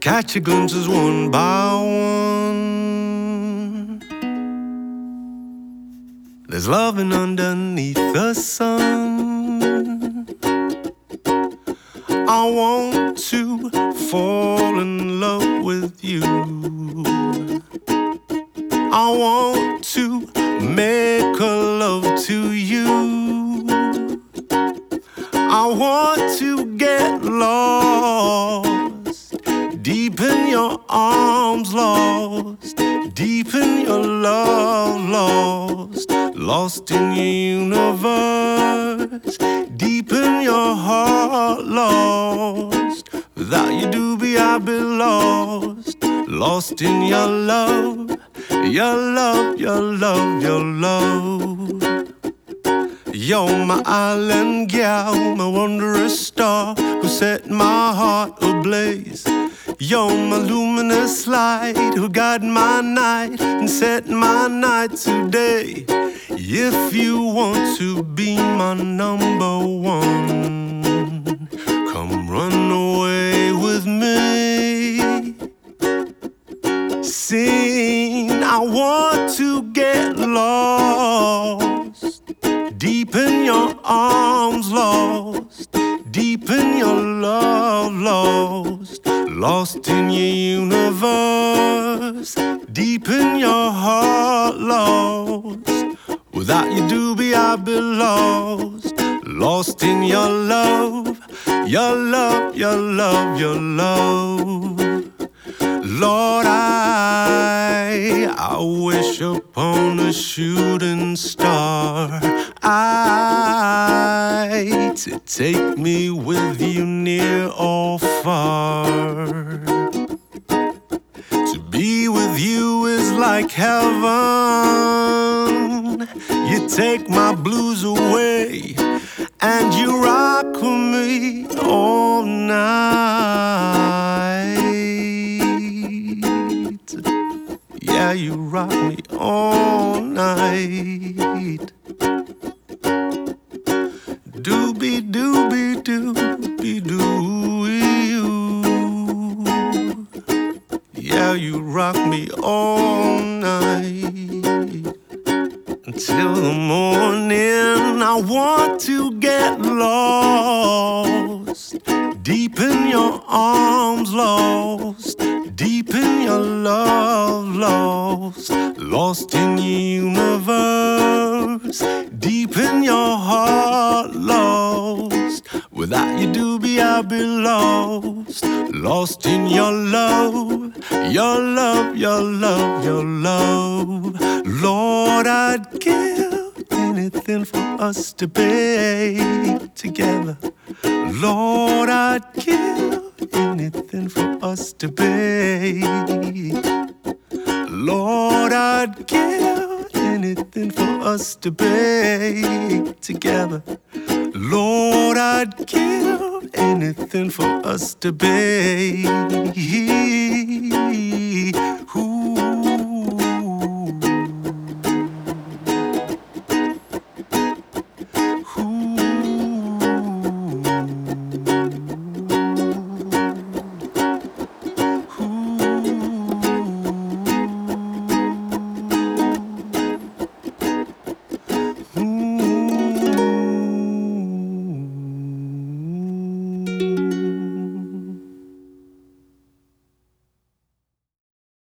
catch your glimpses one by one. There's loving underneath the sun. I want to fall in love with you. I want to make a love to you. I want to get lost deep in your arms, lost deep in your love, lost in your universe, deep in your heart, lost. Without you, doobie, I'd be lost in your love, your love, your love, your love. You're my island gal, my wondrous star, who set my heart ablaze. You're my luminous light, who guide my night and set my night today. If you want to be my number one, come run away with me. Sing, I want to get lost deep in your arms, lost deep in your love, lost in your universe, deep in your heart, lost. Without you, doobie, I'd be lost in your love, your love, your love, your love. Lord, I wish upon a shooting star to take me with you near or far. To be with you is like heaven. You take my blues away and you rock with me all night. Yeah, you rock me all night. Doobie doobie doobie doo you. Yeah, you rock me all night until the morning. I want to get lost deep in your arms, lost deep in your love, lost in your universe, deep in your heart, lost. Without you, doobie, I'd be lost in your love, your love, your love, your love. Lord, I'd give anything for us to be together. Lord, I'd give anything for us to be. Lord, I'd give anything for us to be together. Lord, I'd give anything for us to be.